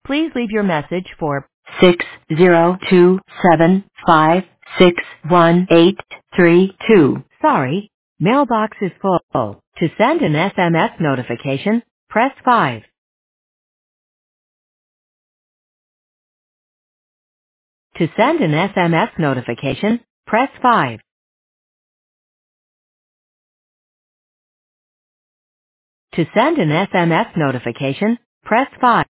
Please leave your message for 602756182. Sorry, mailbox is full. To send an SMS notification, press 5. To send an SMS notification, press 5. To send an SMS notification, press 5.